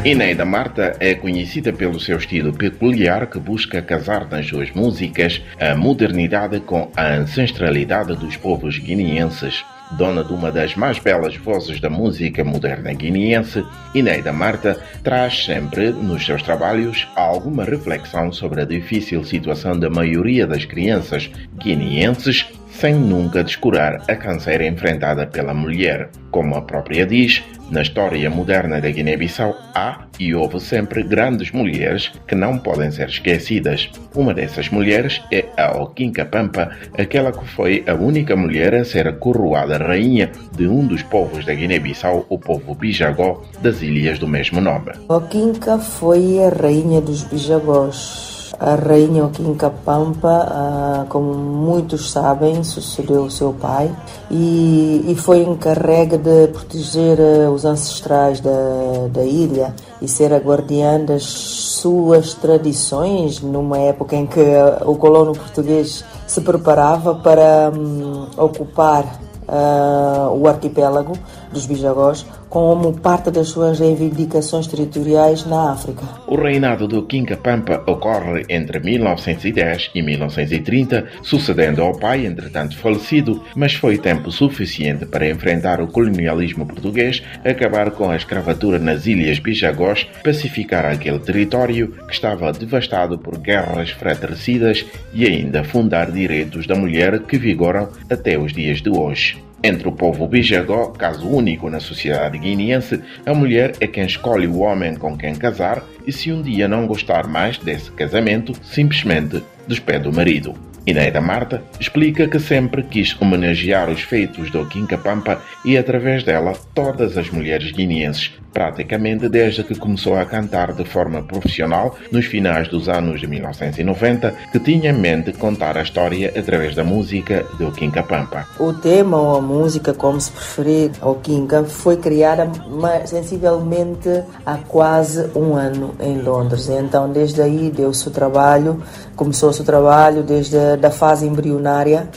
Inédita Marta é conhecida pelo seu estilo peculiar que busca casar nas suas músicas a modernidade com a ancestralidade dos povos guineenses. Dona de uma das mais belas vozes da música moderna guineense, Inédita Marta traz sempre nos seus trabalhos alguma reflexão sobre a difícil situação da maioria das crianças guineenses, sem nunca descurar a canseira enfrentada pela mulher. Como a própria diz, na história moderna da Guiné-Bissau há e houve sempre grandes mulheres que não podem ser esquecidas. Uma dessas mulheres é a Okinka Pampa, aquela que foi a única mulher a ser coroada rainha de um dos povos da Guiné-Bissau, o povo Bijagó, das ilhas do mesmo nome. Okinka foi a rainha dos Bijagós. A rainha Okinka Pampa, como muitos sabem, sucedeu o seu pai e foi encarregue de proteger os ancestrais da ilha e ser a guardiã das suas tradições numa época em que o colono português se preparava para ocupar o arquipélago dos Bijagós como parte das suas reivindicações territoriais na África. O reinado de Okinka Pampa ocorre entre 1910 e 1930, sucedendo ao pai, entretanto falecido, mas foi tempo suficiente para enfrentar o colonialismo português, acabar com a escravatura nas ilhas Bijagós, pacificar aquele território que estava devastado por guerras fratricidas e ainda fundar direitos da mulher que vigoram até os dias de hoje. Entre o povo Bijagó, caso único na sociedade guineense, a mulher é quem escolhe o homem com quem casar e, se um dia não gostar mais desse casamento, simplesmente despede o marido. Inédita Marta explica que sempre quis homenagear os feitos de Okinka Pampa e, através dela, todas as mulheres guineenses, praticamente desde que começou a cantar de forma profissional nos finais dos anos de 1990, que tinha em mente contar a história através da música de Okinka Pampa. O tema ou a música, como se preferir, Okinka, foi criada sensivelmente há quase um ano em Londres. Então, desde aí deu-se o trabalho, começou-se o trabalho desde a fase embrionária,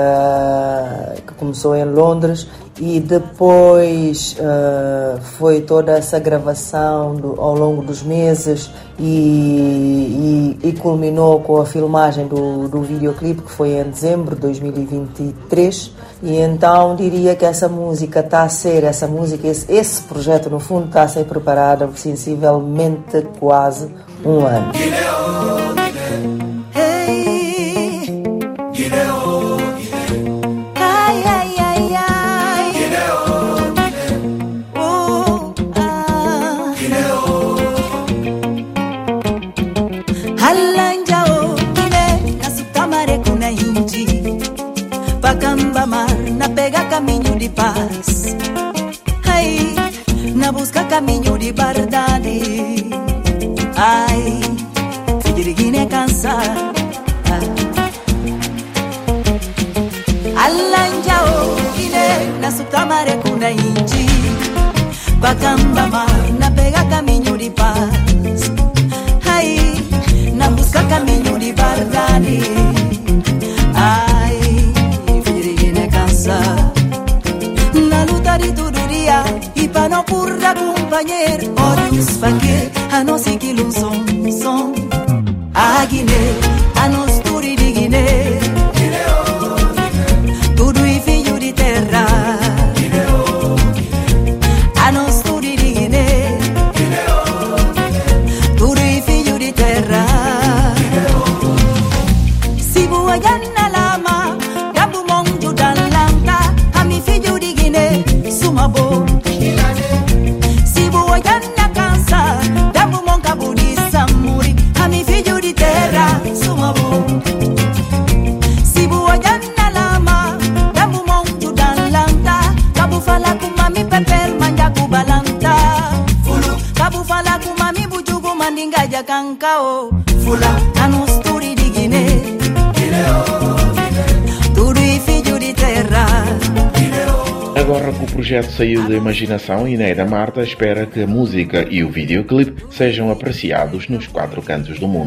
que começou em Londres, e depois foi toda essa gravação ao longo dos meses e culminou com a filmagem do videoclipe, que foi em dezembro de 2023. E então diria que esse projeto no fundo está a ser preparado sensivelmente quase um ano. Pega caminho de paz, ai, na busca caminho de verdade, ai, filho de Guiné cansar, Alanjao, Guiné, na sutamare kuna inji, Bacamba mar, na pega caminho de paz, ai, na busca caminho de verdade, ai, na luta de todo dia e para não currar companheiro, olhos faquer, a não seguir um som, a Guiné, a nós tudo de Guiné, tudo e filho de terra, a nós tudo de Guiné, tudo e filho de terra, se boa na lama, gabu monjo dan filho de Guiné, suma bo. Se boa na cansa, dabo monca bonita muri. A mi filho de terra, suma bo. Se boa na lama, dabo monjo dan lanta. Cabo fala com mami pepper, manja kubalanta. Fulu, cabo fala com mami bujugo mandinga jakankao. Fula, anos turi de Guiné. Tudo e filho de terra. Agora que o projeto saiu da imaginação, Inédita Marta espera que a música e o videoclipe sejam apreciados nos 4 cantos do mundo.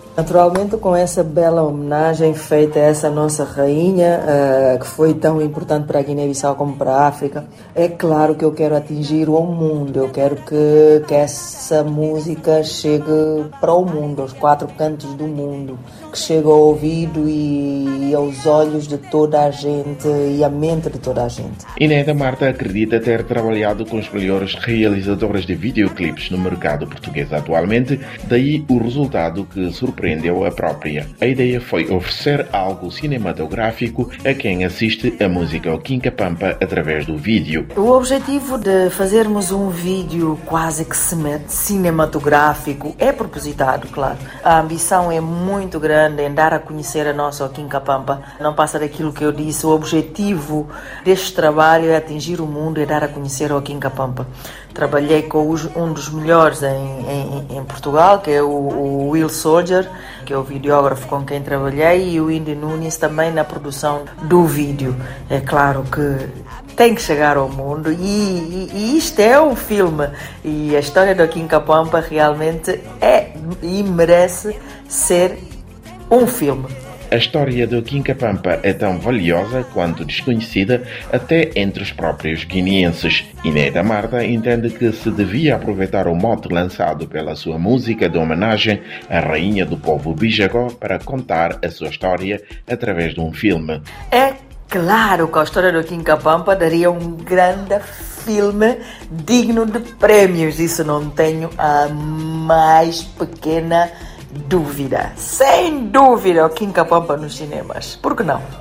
Naturalmente, com essa bela homenagem feita a essa nossa rainha, que foi tão importante para a Guiné-Bissau como para a África, é claro que eu quero atingir o mundo, eu quero que essa música chegue para o mundo, aos 4 cantos do mundo, que chegue ao ouvido e aos olhos de toda a gente e à mente de toda a gente. Inéda Marta acredita ter trabalhado com os melhores realizadores de videoclipes no mercado português atualmente, daí o resultado que surpreendeu a própria. A ideia foi oferecer algo cinematográfico a quem assiste a música Okinka Pampa através do vídeo. O objetivo de fazermos um vídeo quase que cinematográfico é propositado, claro. A ambição é muito grande em dar a conhecer a nossa Okinka Pampa. Não passa daquilo que eu disse, o objetivo deste trabalho é atingir o mundo e dar a conhecer a Okinka Pampa. Trabalhei com um dos melhores em Portugal, que é o Will Soldier, que é o videógrafo com quem trabalhei, e o Indy Nunes também na produção do vídeo. É claro que tem que chegar ao mundo e isto é um filme, e a história da Okinka Pampa realmente é e merece ser um filme. A história do Okinka Pampa é tão valiosa quanto desconhecida até entre os próprios guineenses. Inéda Marta entende que se devia aproveitar o mote lançado pela sua música de homenagem à rainha do povo Bijagó para contar a sua história através de um filme. É claro que a história do Okinka Pampa daria um grande filme digno de prémios, isso não tenho a mais pequena dúvida. Sem dúvida, Okinka Pampa nos cinemas. Por que não?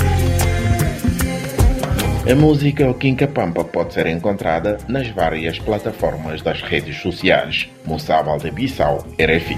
A música Okinka Pampa pode ser encontrada nas várias plataformas das redes sociais. Moussa Valdebissau, RFI.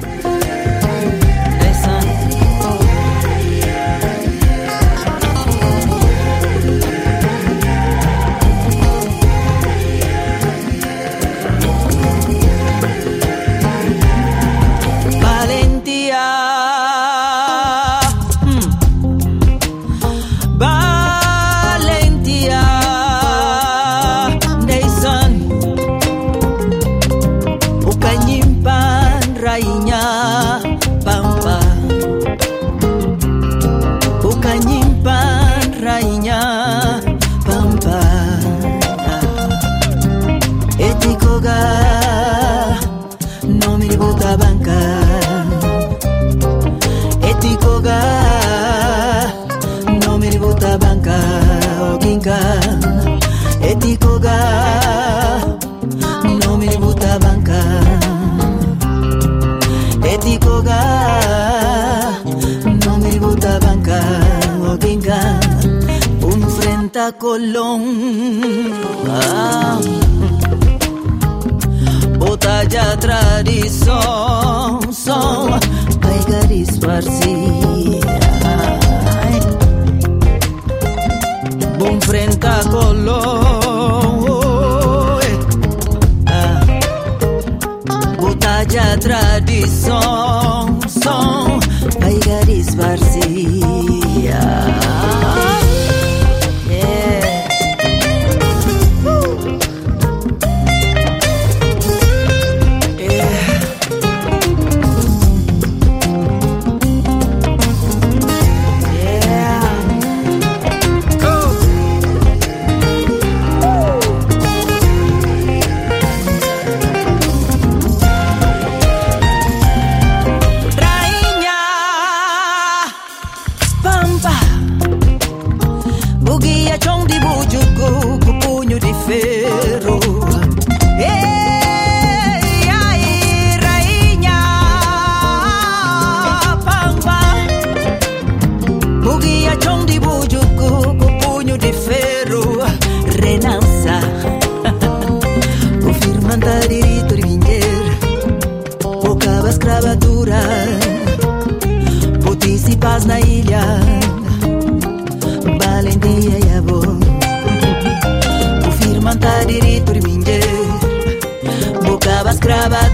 Colón, bota ya tradición, son paigaris farsia. Bom frente a Colón, bota ya tradición, son paigaris farsia. paz na ilha, valentia e amor. O firman tá direito de minha, boca escrava